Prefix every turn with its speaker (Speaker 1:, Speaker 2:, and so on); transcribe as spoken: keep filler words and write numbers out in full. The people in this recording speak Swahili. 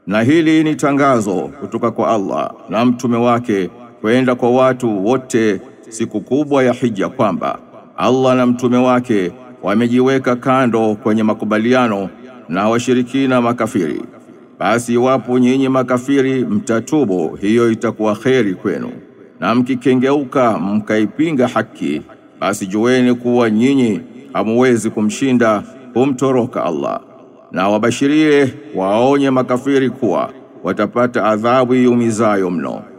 Speaker 1: Na hili ni tangazo kutoka kwa Allah na mtume wake kwenda kwa watu wote siku kubwa ya Hija, kwamba Allah na mtume wake wamejiweka kando kwenye makubaliano na washirikina makafiri. Basi iwapo nyinyi makafiri mtatubu, hiyo itakuwa kheri kwenu, na mkikengeuka mkaipinga haki, basi jueni kuwa nyinyi hamuwezi kumshinda kumtoroka Allah. Na wabashirie, waonye makafiri kuwa watapata adhabu iumizayo mno.